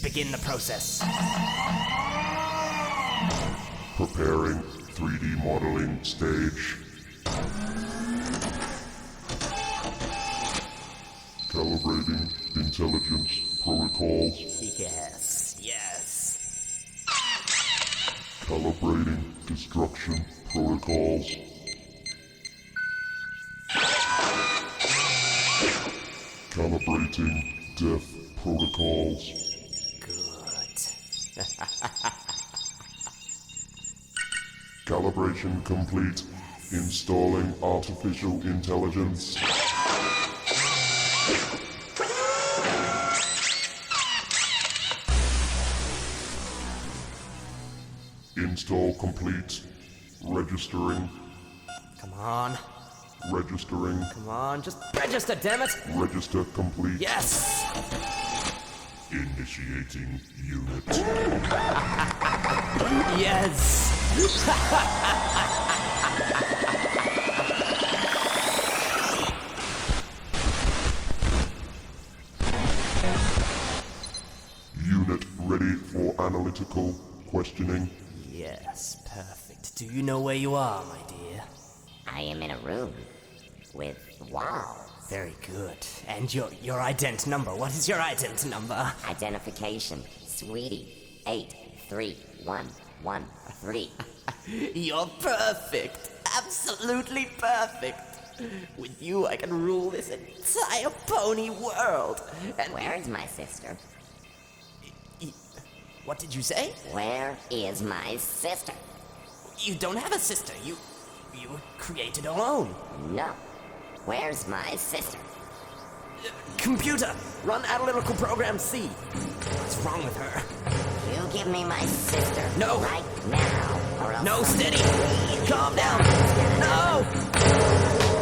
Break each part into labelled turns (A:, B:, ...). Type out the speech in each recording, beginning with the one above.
A: begin the process.
B: Preparing 3D modeling stage. Calibrating intelligence protocols.
A: Yes.
B: Calibrating destruction protocols. Calibrating death protocols.
A: Good.
B: Calibration complete. Installing artificial intelligence. Install complete. Registering.
A: Come on.
B: Registering.
A: Come on, just register, damn it!
B: Register complete.
A: Yes!
B: Initiating unit.
A: Yes!
B: Unit ready for analytical questioning.
A: Yes, perfect. Do you know where you are, my dear?
C: I am in a room with walls.
A: Very good. And your ident number. What is your ident number?
C: Identification, sweetie, 83113.
A: You're perfect. Absolutely perfect. With you, I can rule this entire pony world. And
C: Where is my sister?
A: what did you say?
C: Where is my sister?
A: You don't have a sister. You created your own.
C: No. Where's my sister?
A: Computer, run analytical program C. What's wrong with her?
C: You give me my sister.
A: No.
C: Right now. Or else
A: No,
C: something
A: steady.
C: really
A: Calm down.
C: bad's gonna happen.
A: No.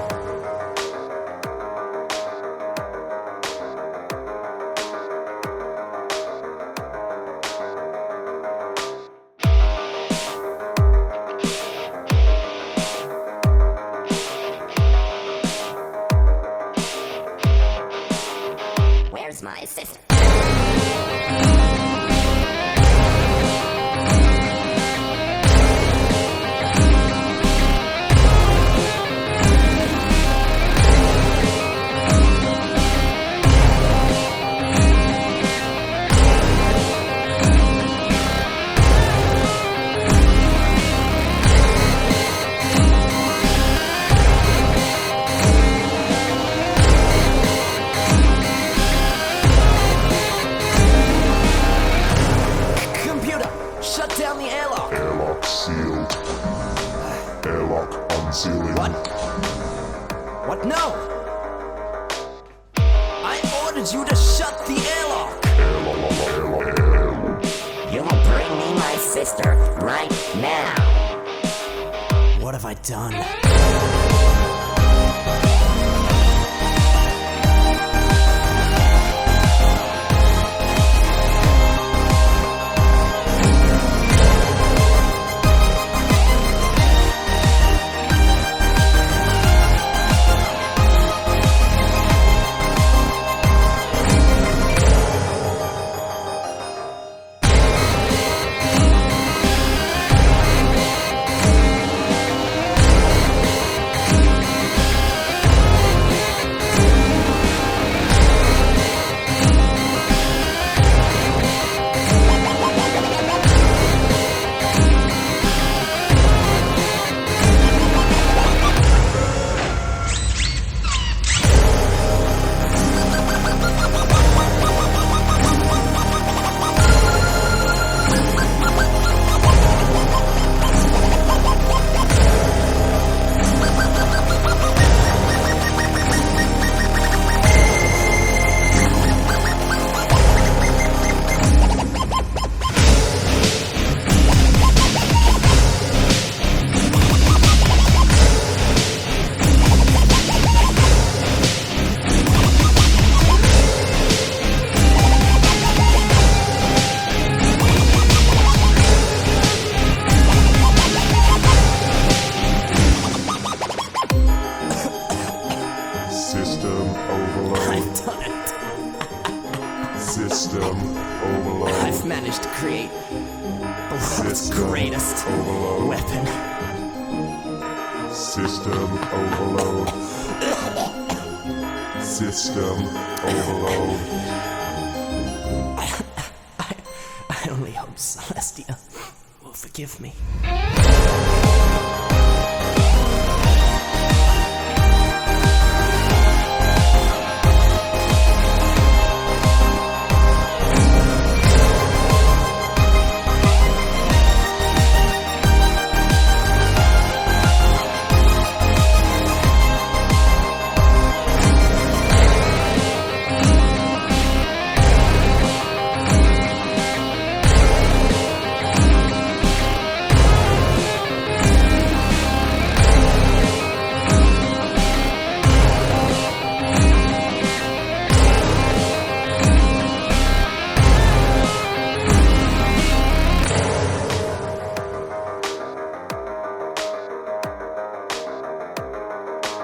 C: Where's my sister?
A: Computer, shut down the airlock.
B: Airlock sealed. Airlock unsealing.
A: What? What? No! I ordered you to shut the airlock!
C: You'll bring me my sister right now.
A: What have I done?
B: overload.
A: I've managed to create the world's
B: System
A: greatest
B: overload.
A: weapon.
B: System overload. System overload.
A: I only hope Celestia will forgive me.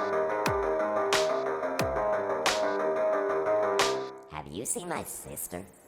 C: Have you seen my sister?